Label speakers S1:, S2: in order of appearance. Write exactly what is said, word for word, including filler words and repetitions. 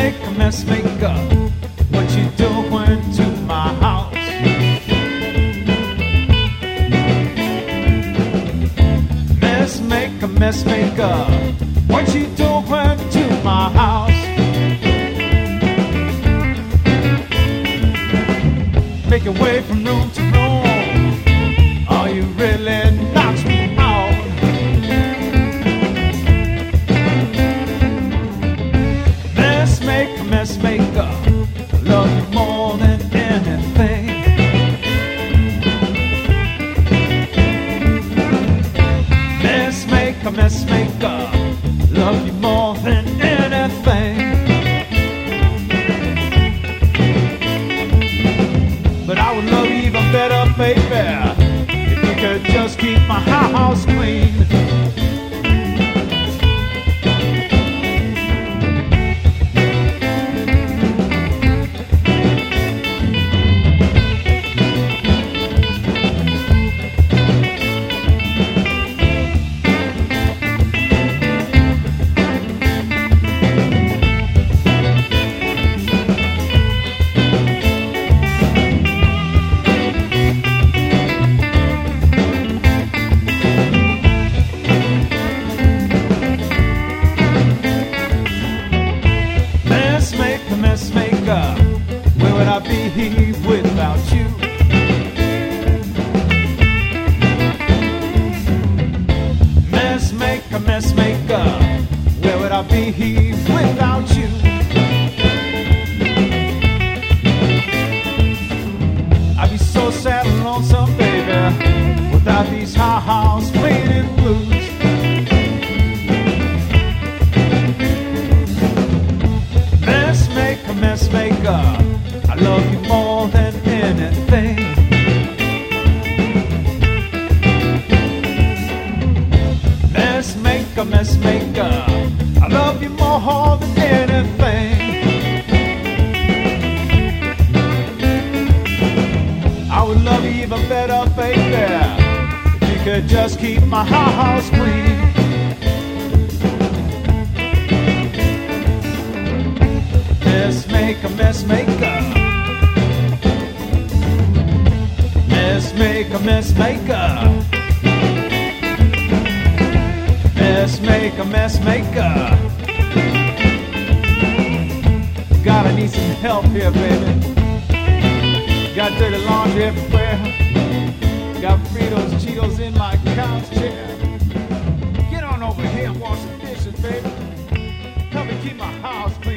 S1: make a mess maker. What you doing to my house? Mess maker, mess maker. What you doing to my house? Make your way from room to room. Are you really knocks me out? Mess maker, mess maker. I love you more than anything. Mess maker, mess maker. Love you more than anything. But I would love you even better, baby, if you could just keep my house clean. Mess maker, where would I be without you? Mess maker, mess maker, where would I be without you? I'd be so sad and lonesome, baby, without these house cleaning blues. Mess maker, I love you more than anything. Mess maker, mess maker, I love you more than anything. I would love you even better, baby, if you could just keep my house clean. Mess maker, mess maker. Mess maker, mess maker. Mess maker, mess maker. God, I need some help here, baby. Got dirty laundry everywhere. Got Fritos, Cheetos in my couch chair. Get on over here and wash the dishes, baby. Help me keep my house clean.